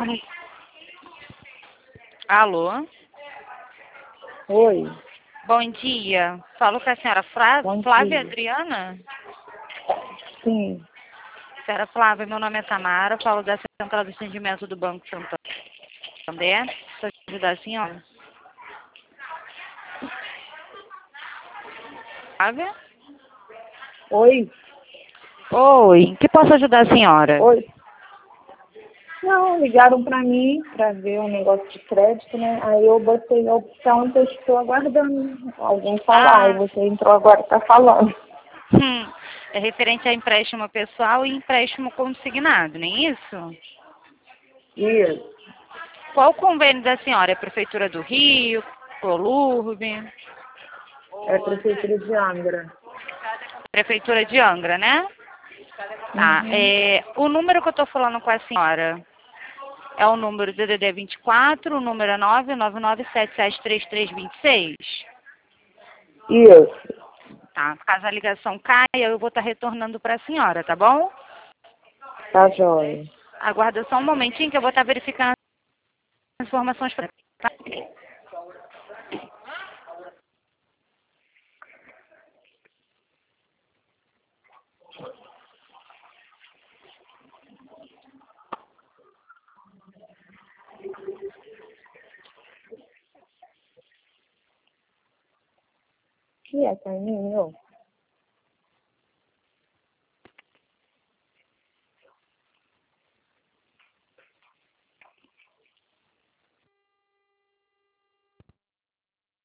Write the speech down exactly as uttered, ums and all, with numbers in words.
telefone. Alô? Oi, Bom dia. Falo com a senhora Flá- bom Flávia dia. Adriana? Sim, Senhora Flávia, meu nome é Tamara, falo da Central de Atendimento do Banco Santander. Posso ajudar a senhora? Flávia? oi, Oi, em que posso ajudar a senhora? oi. Não, ligaram pra mim pra ver um negócio de crédito, né? Aí eu botei a opção que eu estou aguardando alguém falar. E Ah, você entrou agora e tá falando. hum, é referente a empréstimo pessoal e empréstimo consignado, nem isso? Isso, Qual o convênio da senhora? É Prefeitura do Rio? Colurbe? é Prefeitura de Angra. Prefeitura de Angra, né? Tá, Uhum. é, o número que eu tô falando com a senhora é o número D D D vinte e quatro, o número é nove nove nove sete sete três três dois seis. Isso, Tá, caso a ligação caia, eu vou estar retornando para a senhora, tá bom? tá jóia. Aguarda só um momentinho que eu vou estar verificando as informações para. Tá? Que é, Carminho?